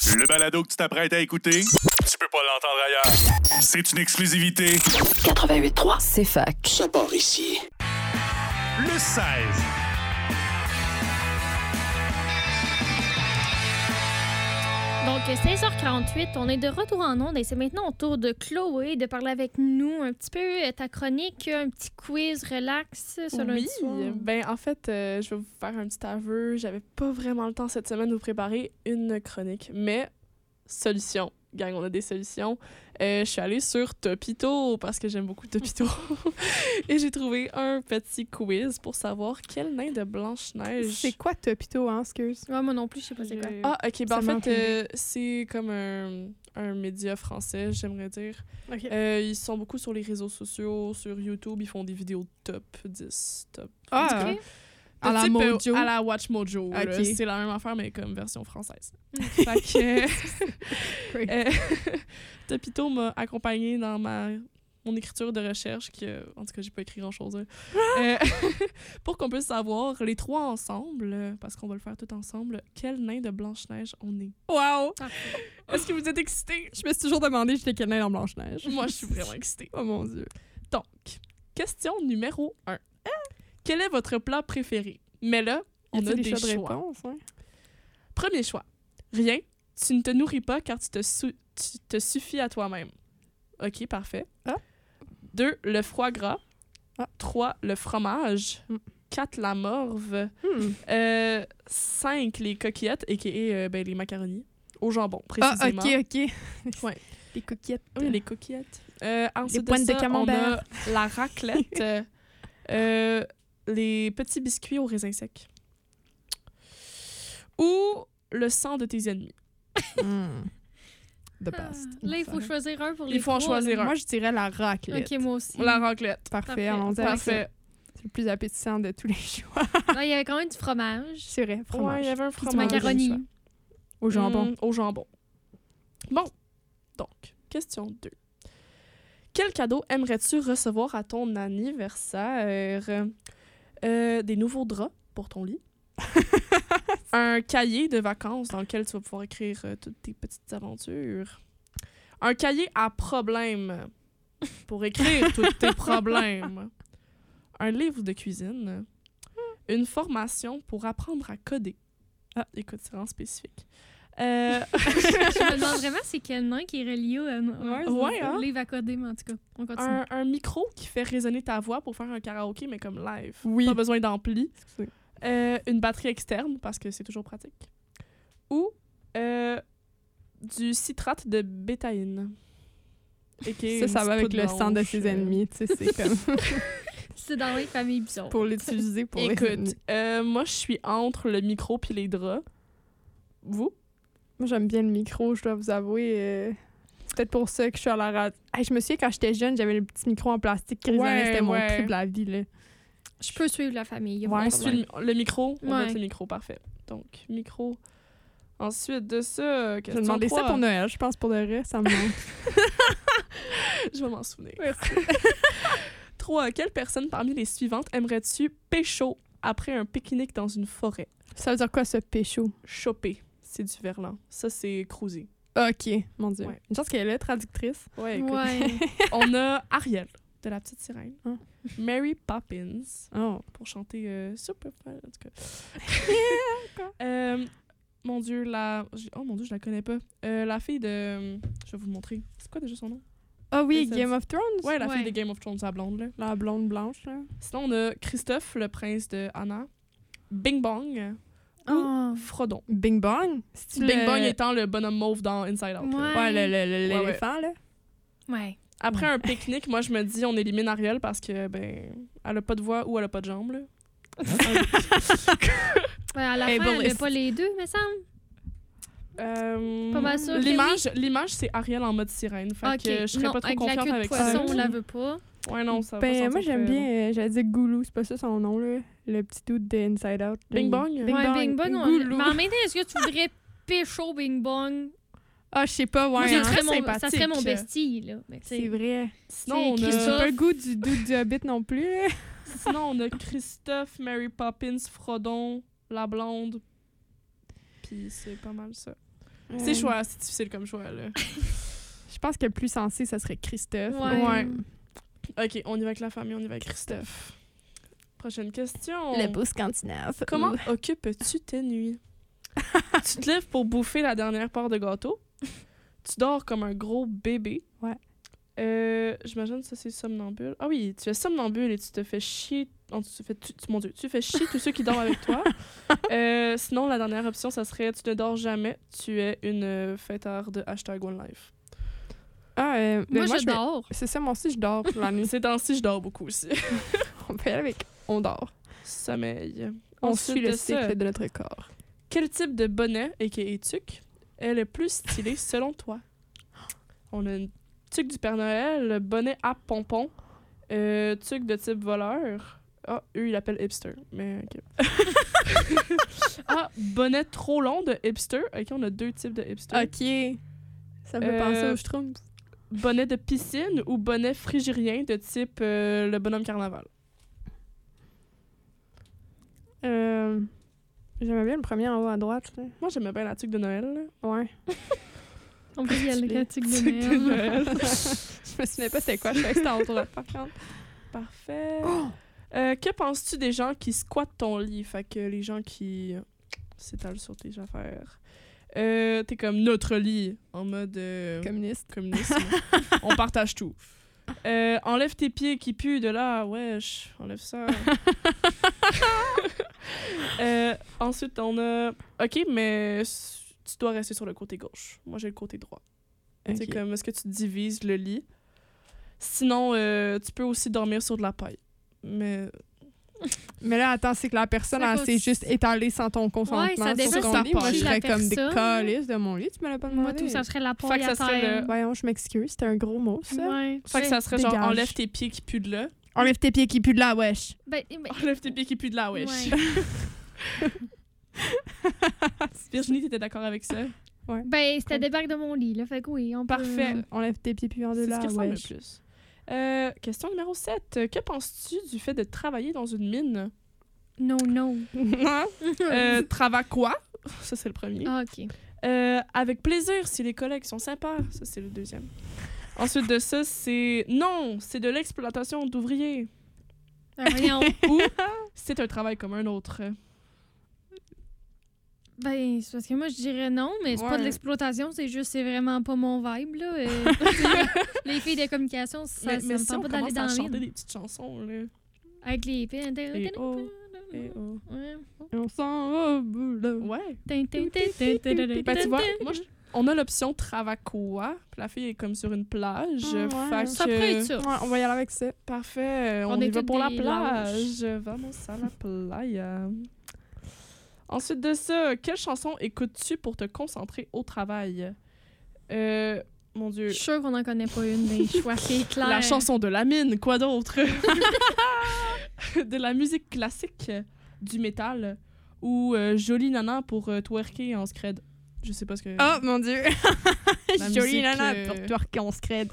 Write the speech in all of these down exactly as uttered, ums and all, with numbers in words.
Le balado que tu t'apprêtes à écouter, tu peux pas l'entendre ailleurs. C'est une exclusivité. quatre-vingt-huit trois, C'est fac. ça part ici. Le seize. Donc, seize heures quarante-huit, on est de retour en ondes et c'est maintenant au tour de Chloé de parler avec nous un petit peu ta chronique, un petit quiz relax ce lundi Oui, soir. ben en fait, euh, je vais vous faire un petit aveu. J'avais pas vraiment le temps cette semaine de vous préparer une chronique, mais solution. Gang, on a des solutions. Euh, je suis allée sur Topito parce que j'aime beaucoup Topito. Et j'ai trouvé un petit quiz pour savoir quel nain de Blanche-Neige... C'est quoi Topito, hein, excuse? Ouais, moi non plus, je sais pas c'est quoi. Ah, OK. Ben, en Ça fait, euh, c'est comme un, un média français, j'aimerais dire. Okay. Euh, ils sont beaucoup sur les réseaux sociaux, sur YouTube. Ils font des vidéos top dix, top... Ah, Ok. à la type, euh, Mojo. À la Watch Mojo. là. Ok. C'est la même affaire, mais comme version française. Fait que... Great. euh, Topito m'a accompagnée dans ma... mon écriture de recherche, qui, euh, en tout cas, j'ai pas écrit grand-chose. hein. Euh, pour qu'on puisse savoir, les trois ensemble, euh, parce qu'on va le faire tout ensemble, quel nain de Blanche-Neige on est. Wow! Est-ce que vous êtes excités? Je me suis toujours demandé j'étais quel nain dans Blanche-Neige. Moi, je suis vraiment excitée. Oh mon Dieu. Donc, question numéro un. Quel est votre plat préféré? Mais là, on Y a a-t-il des des choix de choix. réponse? Hein? Premier choix. Rien. Tu ne te nourris pas car tu te, sou- tu te suffis à toi-même. OK, parfait. Ah. Deux, le foie gras. Ah. Trois, le fromage. Mm. Quatre, la morve. Hmm. Euh, cinq, les coquillettes, a k a. Euh, ben, les macaronis. Au jambon, Ah, précisément. ok, ok. Ouais. Les coquillettes. Oui, les coquillettes. Euh, ensuite pointes de de ça, camembert. on a la raclette. euh, euh, les petits biscuits au raisin sec. Ou le sang de tes ennemis. Hmm. The Ah, best. là, il faut choisir un pour les Il faut en trois, choisir là. un. Moi, je dirais la raclette. Ok, moi aussi. La raclette. Parfait, Parfait. allons-y avec ça. Parfait. C'est le plus appétissant de tous les choix. Ah, il y avait quand même du fromage, C'est vrai, Ouais, fromage. il y avait un du fromage. macaroni. choix. Au jambon. Mm, au jambon. Bon. Donc, question deux. Quel cadeau aimerais-tu recevoir à ton anniversaire? Euh, des nouveaux draps pour ton lit. Un cahier de vacances dans lequel tu vas pouvoir écrire euh, toutes tes petites aventures. Un cahier à problèmes pour écrire tous tes problèmes. Un livre de cuisine. Une formation pour apprendre à coder. Ah, écoute, c'est vraiment spécifique. Euh, Je me demande vraiment c'est quel nain qui est relié à Ouais, un ouais, hein? livre à coder, mais en tout cas, on continue. un, un micro qui fait résonner ta voix pour faire un karaoké, mais comme live. Oui. Pas besoin d'ampli. Excusez. Euh, une batterie externe, parce que c'est toujours pratique. Ou euh, du citrate de bétaïne. Ça, ça va avec le sang de ses ennemis. Tu sais, c'est comme C'est dans les familles bizarres. pour l'utiliser pour les Écoute, ennemis. euh, moi, je suis entre le micro puis les draps. Vous? Moi, j'aime bien le micro, je dois vous avouer. euh, C'est peut-être pour ça que je suis à la radio. Hey, je me souviens, quand j'étais jeune, j'avais le petit micro en plastique qui résonnait. Ouais, C'était mon ouais. trip de la vie, là. Je peux suivre la famille. y a Ouais, pas de On suit problème. le, le micro? On Ouais. note le micro, parfait. Donc, micro. Ensuite de ça, J'ai question demandé ça trois. pour Noël, je pense, pour de vrai, ça me manque. Je vais m'en souvenir. trois. Quelle personne parmi les suivantes aimerais-tu pécho après un pique-nique dans une forêt? Ça veut dire quoi, ce pécho? Choper. C'est du verlan. Ça, c'est cruiser. OK, mon Dieu. Ouais. Une chance qu'elle est là, traductrice. Ouais, écoute. Ouais. On a Ariel, de la petite sirène. Ah. Mary Poppins, Oh. pour chanter euh, Super Fun, en tout cas. Euh, mon Dieu, la... j- Oh mon Dieu, je la connais pas. Euh, la fille de... Je vais vous le montrer. C'est quoi déjà son nom? Ah oui, Ça, Game ça- of Thrones? Ouais, la Ouais. fille de Game of Thrones, la blonde, là. La blonde blanche, là. Sinon, on a Christophe, le prince de Anna. Bing Bong. Oh. Frodon. Bing Bong? C'est-tu Bing le- Bong étant le bonhomme mauve dans Inside Out. là. Ouais. Ouais, le- le- le- Ouais, ouais. l'éléphant, là. Ouais. Après un pique-nique, moi, je me dis, on élimine Ariel parce que, ben, elle a pas de voix ou elle a pas de jambes, là. Ouais, à la fin, elle Ableist. avait pas les deux, me semble. Euh, Pas mal sûr que L'image, l'image, c'est Ariel en mode sirène. Fait Ok. que je serais non, pas trop avec la confiante queue de avec poisson, ça. on la veut pas. Ouais, non, ça va Ben, pas moi, sentir j'aime très bien, euh, j'allais dire Goulou, c'est pas ça son nom, là. Le petit doute de Inside Out. là. Bing Bong? Bing ouais, Bong. Bing Bong. on- Goulou. Mais en même temps, est-ce que tu voudrais pécho Bing Bong? Ah, je sais pas, ouais. Moi, il est ça, hein. très serait mon, ça sympathique. serait mon bestie, là. Mais tu sais, C'est vrai. Sinon, C'est on J'ai Christophe. a... pas le goût du doute du Hobbit non plus, là. Sinon, on a Christophe, Mary Poppins, Frodon, la blonde. Puis c'est pas mal ça. C'est Euh, choix, c'est difficile comme choix, là. Je pense que le plus sensé, ça serait Christophe. Ouais. Ouais. OK, on y va avec la famille, on y va avec Christophe. Prochaine question. Le beau scandinave. Comment Ouh. occupes-tu tes nuits? Tu te lèves pour bouffer la dernière part de gâteau. Tu dors comme un gros bébé. Ouais. Euh, J'imagine que ça, c'est somnambule. Ah oui, tu es somnambule et tu te fais chier... oh, tu fais, tu, tu- mon Dieu, tu fais chier tous ceux qui dorment avec toi. Euh, sinon, la dernière option, ça serait tu ne dors jamais. Tu es une euh, fêtard de hashtag One Life. Ah, euh, ben Moi, je vais- dors. C'est ça, moi aussi, je dors pour la nuit. Ces temps-ci, je dors beaucoup aussi. On peut y aller avec on dort. Sommeil. On Ensuite suit le de ça, cycle de notre corps. quel type de bonnet, aka tuque, est le plus stylé selon toi? On a une tuque du Père Noël, le bonnet à pompons, euh, tuque de type voleur. Ah, eux, ils l'appellent hipster, mais ok. Ah, bonnet trop long de hipster. Ok, on a deux types de hipster. OK. Ça me fait Euh, penser aux Schtroumpfs. Bonnet de piscine ou bonnet frigérien de type euh, le bonhomme carnaval. Euh, J'aimais bien le premier en haut à droite. là. Moi, j'aimais bien la tuque de Noël. là. Ouais. On peut y aller avec la tique de Tuque de Noël. Noël. Je me souvenais pas c'était quoi. Je savais que c'était en droite, par contre. Parfait. Euh, que penses-tu des gens qui squattent ton lit? Fait que les gens qui euh, s'étalent sur tes affaires. Euh, T'es comme notre lit, en mode euh, Communiste. communisme. On partage tout. Euh, enlève tes pieds qui puent de là, wesh, enlève ça. Euh, ensuite, on a... OK, mais s- tu dois rester sur le côté gauche. Moi, j'ai le côté droit. C'est Ok. comme, est-ce que tu divises le lit? Sinon, euh, tu peux aussi dormir sur de la paille. Mais Mais là, attends, c'est que la personne, Ça elle cause- s'est juste étalée sans ton consentement Ouais, ça sur dépend ton si lit. t'as Moi, pas je eu serais la comme des personne. calices de mon lit. Tu me l'as pas demandé. Moi, tout ça serait la paille Fait que à ça serait terre. le- Voyons, je m'excuse. C'était un gros mot, ça. Ouais. Fait que ça serait genre, Dégage. enlève tes pieds qui puent de là. Enlève tes pieds qui puent de là, wesh. Ben, ben, Enlève tes pieds qui puent de là, wesh. ouais. Virginie, t'étais d'accord avec ça? Ben, c'était débarque de mon lit, là. Fait que oui, on peut... Parfait. Enlève tes pieds puants de C'est ce là, qui ressemble le wesh. plus. Euh, question numéro sept. Que penses-tu du fait de travailler dans une mine? Non, non. Euh, Travail quoi? Ça, c'est le premier. Ah, OK. Euh, avec plaisir, si les collègues sont sympas. Ça, c'est le deuxième. Ensuite de ça, c'est non, c'est de l'exploitation d'ouvriers. Ben, voyons. Ou c'est un travail comme un autre. Ben, c'est parce que moi, je dirais non, mais c'est pas Ouais. de l'exploitation, c'est juste, c'est vraiment pas mon vibe, là. Euh, les filles de communication, ça, mais ça mais me si on tente pas d'aller commence dans à le chanter vide. des petites chansons, là. Avec les filles. Et oh, et oh. Ouais. On s'en va au boulot. Ouais. Ben, Ben, tu vois, moi, je- on a l'option Travacoa. Puis la fille est comme sur une plage. Ah, ouais. Fait Ça que- pourrait être ça. Ouais, on va y aller avec ça. Parfait. On, On y est va toutes pour la des plage. Vamos à la playa. Ensuite de ça, quelle chanson écoutes-tu pour te concentrer au travail? Euh, mon Dieu. Je suis sûre qu'on en connaît pas une, mais je vois c'est clair. La chanson de la mine, quoi d'autre? De la musique classique, du métal ou euh, Jolie Nana pour euh, twerker en scred. Je sais pas ce que... Oh mon dieu! La Jolie musique, nana euh, pour toi qu'on se crête.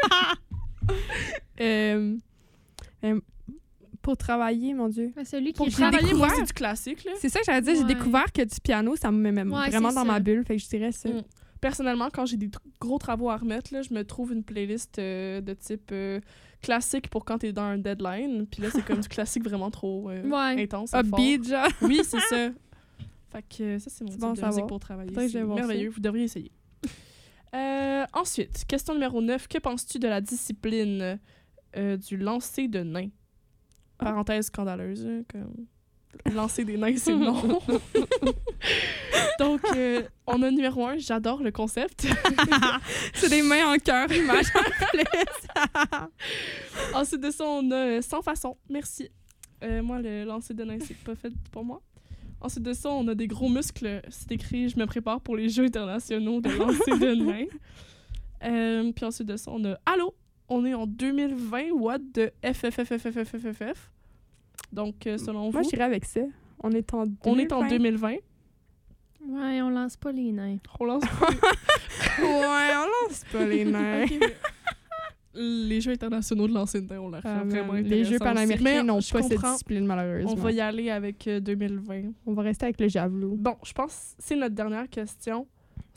euh, euh, pour travailler, mon dieu. Ben, celui qui Pour est travailler, moi, découvert. c'est du classique, là. C'est ça que j'allais dire, j'ai Ouais. découvert que du piano, ça me met Ouais, vraiment c'est dans ça. ma bulle, fait que je dirais ça. Mm. Personnellement, quand j'ai des tr- gros travaux à remettre, là, je me trouve une playlist euh, de type euh, classique pour quand t'es dans un deadline. Puis là, c'est comme du classique vraiment trop euh, Ouais. intense. et fort. Upbeat, genre. Oui, c'est ça. Fait que euh, ça, c'est mon C'est type bon à de musique savoir. pour travailler. Faudrait que C'est j'aille voir merveilleux. Vous devriez essayer. Euh, ensuite, question numéro neuf. Que penses-tu de la discipline euh, du lancer de nains? Ah. Parenthèse scandaleuse. hein, comme... Lancer des nains, c'est non. Donc, euh, on a numéro un. J'adore le concept. C'est des mains en cœur, image en plus. Ensuite de ça, on a euh, Sans façon. Merci. Euh, moi, le lancer de nains, c'est pas fait pour moi. Ensuite de ça, on a des gros muscles. C'est écrit « Je me prépare pour les Jeux internationaux de lancer de nains ». Euh, puis ensuite de ça, on a « Allô, on est en deux mille vingt, what de F F F F F F F F ». Donc, euh, selon Moi, vous, j'irais avec ça. On est en on est en deux mille vingt. Ouais, on lance pas les nains. On lance Ouais, on lance pas les mains. Ok, mais les Jeux internationaux de lancer de nains, on leur Ah, vraiment man, les Jeux intéressant aussi. panaméricains Mais n'ont je pas cette comprends. discipline, malheureusement. On va y aller avec euh, deux mille vingt. On va rester avec le javelot. Bon, je pense que c'est notre dernière question.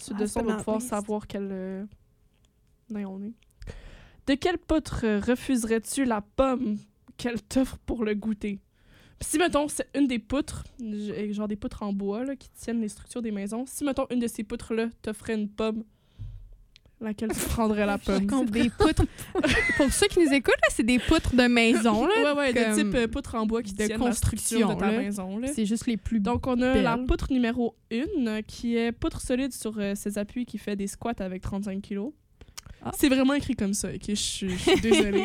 Ensuite Ah, de c'est ça, on pas va dans la pouvoir liste. savoir quel... Euh... Non, on est. De quelle poutre refuserais-tu la pomme qu'elle t'offre pour le goûter? Si, mettons, c'est une des poutres, j- genre des poutres en bois là, qui tiennent les structures des maisons, si, mettons, une de ces poutres-là t'offrait une pomme, laquelle tu prendrais la pomme? C'est des poutres. Pour ceux qui nous écoutent, là, c'est des poutres de maison. Là. Ouais, ouais, de comme type euh, poutre en bois qui de tiennent la structure de construction, ta là. maison. Là. C'est juste les plus Donc, on a la belle. poutre numéro un, qui est poutre solide sur euh, ses appuis, qui fait des squats avec trente-cinq kilos. Ah. C'est vraiment écrit comme ça, ok? Je suis je suis désolée.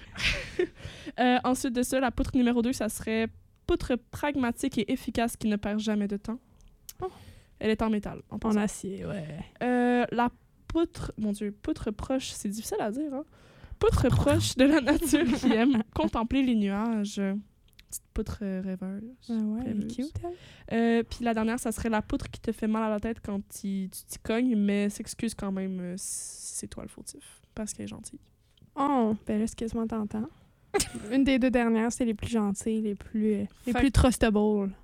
Euh, ensuite de ça, la poutre numéro deux, ça serait poutre pragmatique et efficace qui ne perd jamais de temps. Oh. Elle est en métal. En en passant. acier, ouais. Euh, la poutre, mon Dieu, poutre proche, c'est difficile à dire, hein? Poutre proche de la nature qui aime contempler les nuages. Petite poutre euh, rêveuse. Ah ouais, rêveuse. cute. hein? Euh, Puis la dernière, ça serait la poutre qui te fait mal à la tête quand t'y- tu t'y cognes, mais s'excuse quand même euh, si c'est toi le fautif, parce qu'elle est gentille. Oh, ben là, c'est quasiment tentant. Une des deux dernières, c'est les plus gentilles, les plus, euh, les Fait plus trustable.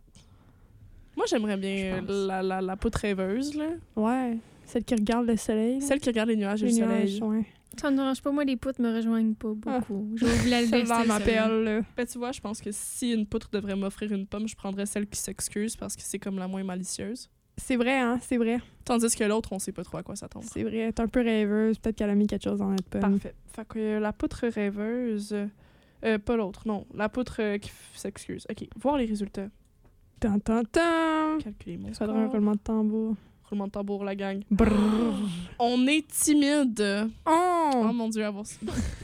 Moi, j'aimerais bien Je pense. euh, la, la, la poutre rêveuse, là. Ouais. Celle qui regarde le soleil. là. Celle qui regarde les nuages et les le nuages, soleil. ouais. Ça ne dérange pas, moi, les poutres me rejoignent pas beaucoup. Je voulais le Celle-là détester, celle-là. m'appelle, là. Ben, tu vois, je pense que si une poutre devrait m'offrir une pomme, je prendrais celle qui s'excuse parce que c'est comme la moins malicieuse. C'est vrai, hein, c'est vrai. Tandis que l'autre, on sait pas trop à quoi ça tombe. C'est vrai. T'es un peu rêveuse. Peut-être qu'elle a mis quelque chose dans notre pomme. Parfait. Fait que euh, la poutre rêveuse... Euh, pas l'autre, non. La poutre euh, qui f- s'excuse. OK, voir les résultats. Tan, tan, tan. Calculer mon Ça donne un score. roulement de tambour. Roulement de tambour, la gang. Brrr. On est timide. Oh Oh! mon Dieu, avoir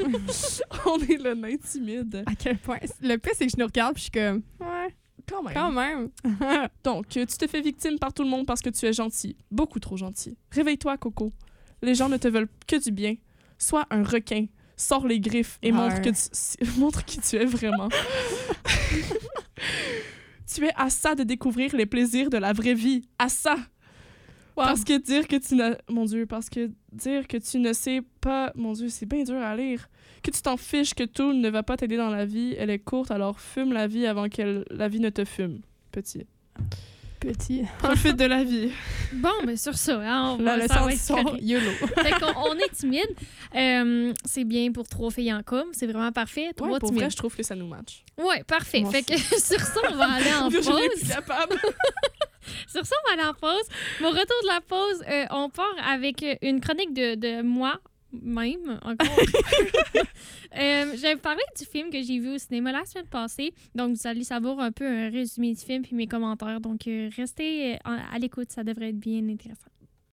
On est le nain timide. À quel point? Le pire, c'est que je nous regarde puis je suis comme... Ouais, Quand même. quand même. Donc, euh, tu te fais victime par tout le monde parce que tu es gentil. Beaucoup trop gentil. Réveille-toi, Coco. Les gens ne te veulent que du bien. Sois un requin. Sors les griffes et Ouais. montre, que tu, si- montre qui tu es vraiment. Tu es à ça de découvrir les plaisirs de la vraie vie. À ça! Parce que dire que tu ne... Mon Dieu, parce que dire que tu ne sais pas... Mon Dieu, c'est bien dur à lire. Que tu t'en fiches, que tout ne va pas t'aider dans la vie. Elle est courte, alors fume la vie avant que la vie ne te fume. Petit. Petit. Profite de la vie. Bon, mais sur ça, hein, on La va, ça leçon va du être soir, correct. YOLO. Fait qu'on on est timide. Euh, c'est bien pour trois filles en com. C'est vraiment parfait. Trois Ouais, pour timides. vrai, je trouve que ça nous match. Ouais, parfait. Moi fait que sur ça, on va aller en Virginie est plus pause. capable. Sur ça, on va aller en pause. Mon retour de la pause, euh, on part avec euh, une chronique de, de moi. Même, encore. euh, J'avais parlé du film que j'ai vu au cinéma la semaine passée. Donc, vous allez savoir un peu un résumé du film puis mes commentaires. Donc, euh, restez euh, à l'écoute, ça devrait être bien intéressant.